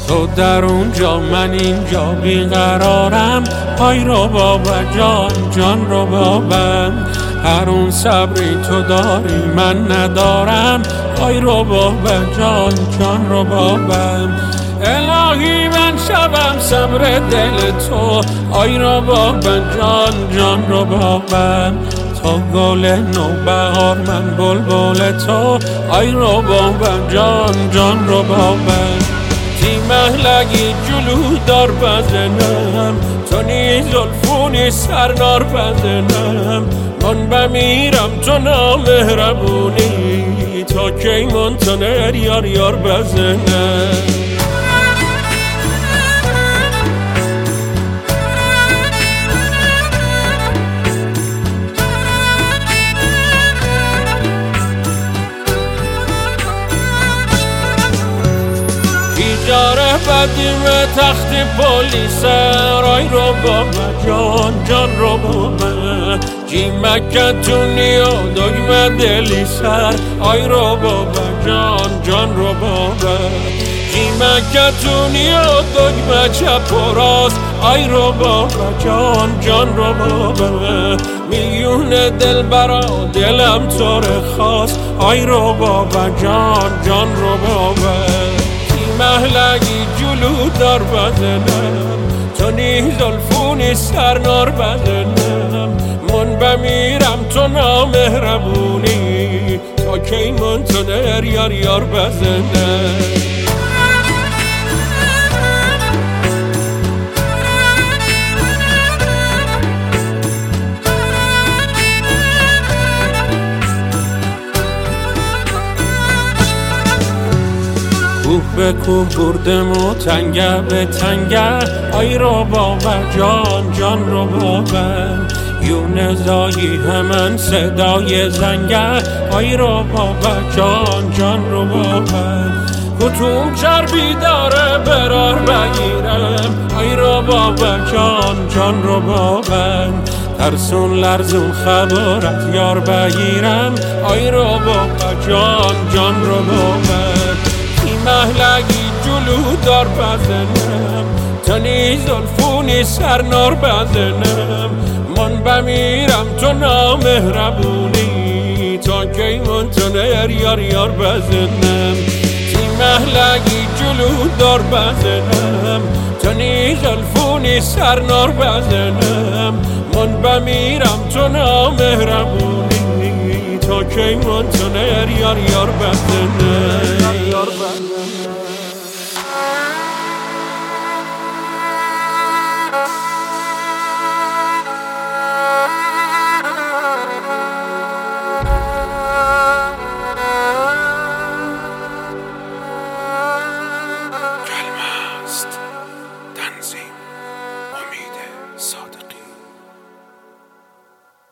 تو در اونجا من اینجا بیقرارم. آی رو بابا جان جان رو بابم، هر اون صبری تو داری من ندارم. آی رو بابا جان جان رو بابم، الهی من شبم صبر دل تو. آی رو بابا جان جان رو بابم، تا گل نوبهار من بلبل تو. آی رو بابا جان جان رو بابم، تی محلگی جلو دار بزنم، تو نی زلفونی سرنار بزنم. من بمیرم تو نامهربونی، تا کی من تو نر یار یار بزنم. جاره بدیم تخت پلیس، آی رو بابا جان جان رو بابا، جی مکتونی و دگمه دلی سر. آی رو بابا جان جان رو بابا، جی مکتونی و دگمه چپ و راست. آی رو بابا جان جان رو بابا، میلیون دل برا دلم طور خواست. آی رو بابا جان جان رو بابا، محلگی جلو دار بزنم، تو نی زلفونی سرنار بزنم. من بمیرم تو نامهربونی، تا کی من تو نر یار یار بزنم. کوه به کوه بردم و تنگه به تنگه. آی رو بابا جان جان رو بابا، یون زایی همن صدای زنگه. آی رو بابا جان جان رو بابا، کتوم چربی داره برار بگیرم. آی رو بابا جان جان رو بابا، ترسون لرزون خبر از یار بگیرم. آی رو بابا جان جان رو بابا، محلگی جلو دار بزنم، تو نی زلفونی سرنار بزنم. من بمیرم تو نامهربونی، تا کی من تو نر یار یار بزنم. تی محلگی جلو دار بزنم، تو نی زلفونی سرنار بزنم. من بمیرم تو نامهربونی، تا کی من تو نر یار یار بزنم.